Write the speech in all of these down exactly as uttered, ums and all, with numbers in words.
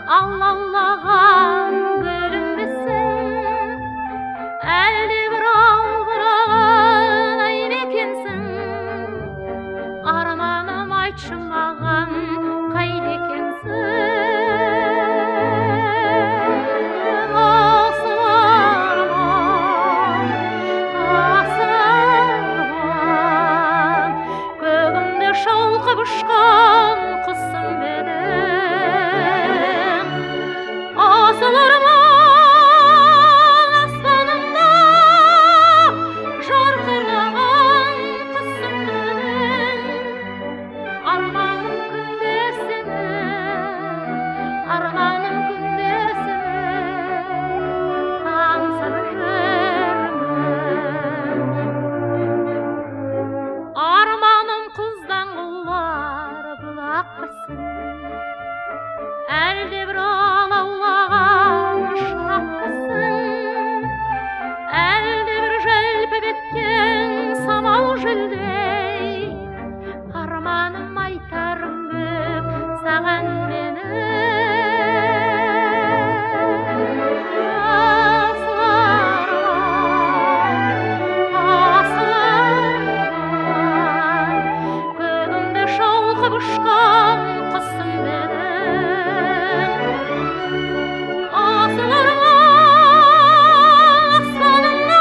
алаулаған гүлімбісің, әлде бір албыраған ай мекенсің, арманым айтшы маған қайда екенсің. Асыл арман, асыл арман, көгімде шалқып ұшқан құсым менің. Асыл арман, аспанымда жарқыраған құсым менің. Арманым күнде сенің, арманым күнде сенің, аңсап жүрмін. Арманым құздан құлар бұлақпысың, әлде бір алаулаған шырақпысың, әлде бір желпіп еткен самал желдей. Арманым айтарым көп саған менің. Асыл арман, асыл арман, көгімде шалқып ұшқан құсым менің. Асыл арман, аспанымда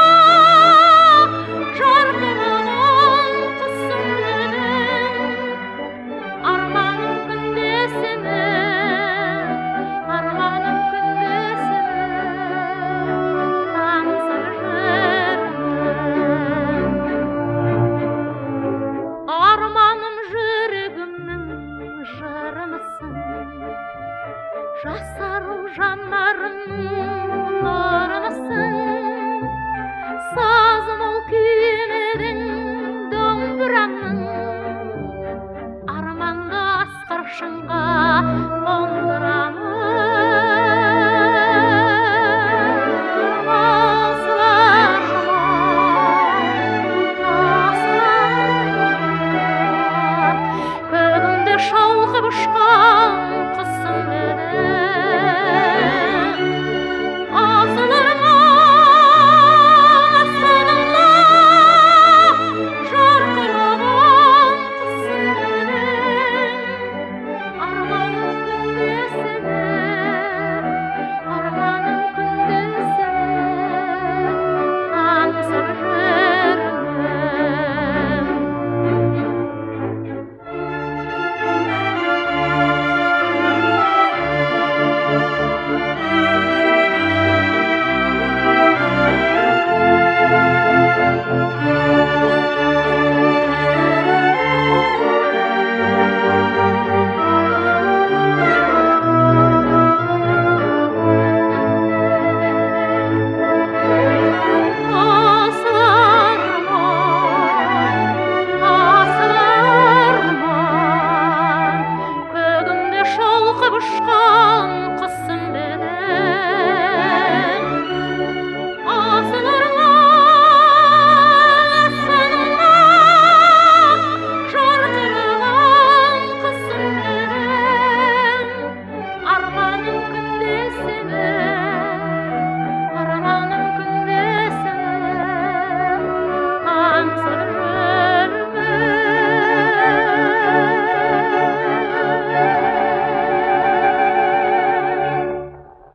жарқыраған құсым менің. Арманым күнде сенің, арманым күнде сенің, аңсап жүрмін. Арманым жүрегімнің жырымысың, жасару жанарымның нұрымысың. Сазым ол күймедің домбырамның, арманды асқар шыңға қондырамын.